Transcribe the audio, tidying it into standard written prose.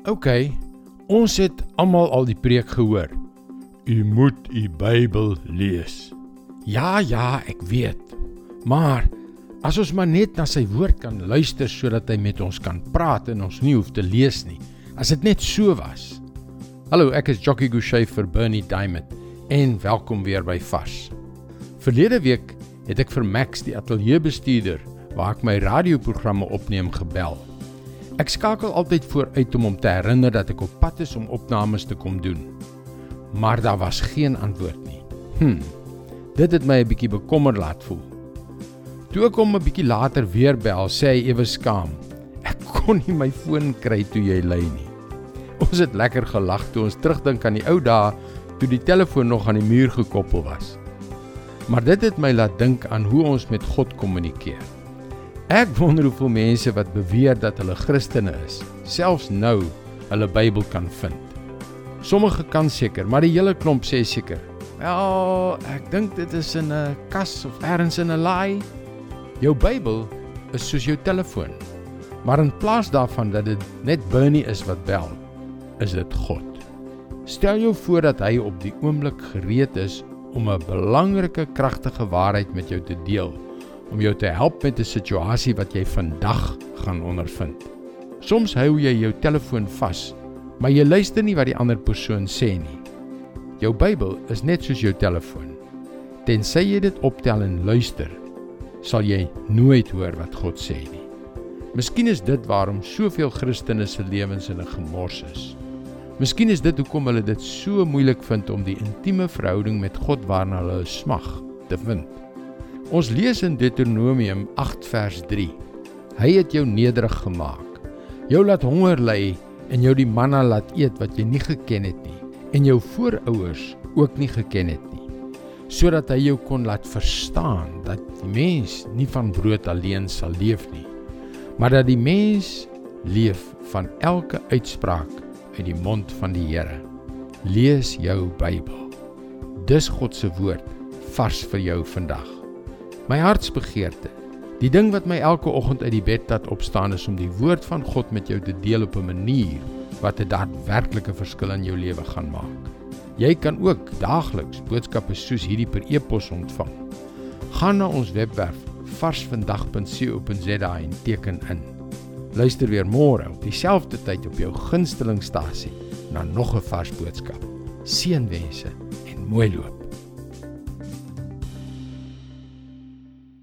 OK, ons het almal al die preek gehoor. U moet u Bybel lees. Ja, ek weet. Maar, as ons maar net na sy woord kan luister, sodat hy met ons kan praat en ons nie hoef te lees nie. As dit net so was. Hallo, ek is Jockey Gouchee vir Bernie Diamond en welkom weer by Vars. Verlede week het ek vir Max, die ateljeebestuurder, waar ek my radioprogramme opneem, gebel. Ek skakel altyd vooruit om hom te herinner dat ek op pad is om opnames te kom doen. Maar daar was geen antwoord nie. Dit het my 'n bietjie bekommer laat voel. Toe ek hom 'n bietjie later weer bel, sê hy ewe skaam: "Ek kon nie my foon kry toe jy lui nie." Ons het lekker gelag toe ons terugdink aan die ou dae toe die telefoon nog aan die muur gekoppel was. Maar dit het my laat dink aan hoe ons met God kommunikeer. Ek wonder hoeveel mense wat beweer dat hulle Christene is, selfs nou hulle Bybel kan vind. Sommige kan seker, maar die hele klomp sê seker: "Wel, ek dink dit is in 'n kas of ergens in 'n laai." Jou Bybel is soos jou telefoon, maar in plaas daarvan dat dit net Bernie is wat bel, is dit God. Stel jou voor dat hy op die oomblik gereed is om 'n belangrike, kragtige waarheid met jou te deel, om jou te help met 'n situasie wat jy vandag gaan ondervind. Soms hou jy jou telefoon vas, maar jy luister nie wat die ander persoon sê nie. Jou Bybel is net soos jou telefoon. Tensy jy dit optel en luister, sal jy nooit hoor wat God sê nie. Miskien is dit waarom soveel Christene se lewens in 'n gemors is. Miskien is dit hoekom hulle dit so moeilik vind om die intieme verhouding met God waarna hulle smag te vind. Ons lees in Deuteronomium 8 vers 3. Hy het jou nederig gemaak, jou laat honger ly en jou die manna laat eet wat jy nie geken het nie, en jou voorouers ook nie geken het nie, sodat hy jou kon laat verstaan dat die mens nie van brood alleen sal leef nie, maar dat die mens leef van elke uitspraak uit die mond van die Here. Lees jou Bybel. Dis God se woord, vars vir jou vandag. My hartsbegeerte, die ding wat my elke oggend uit die bed laat opstaan, is om die woord van God met jou te deel op 'n manier wat 'n daadwerklike verskil in jou lewe gaan maak. Jy kan ook daagliks boodskappe soos hierdie per e-pos ontvang. Gaan na ons webwerf varsvandag.co.za en teken in. Luister weer môre op dieselfde tyd op jou gunstelingstasie na nog 'n vars boodskap. Seënwense en mooi loop.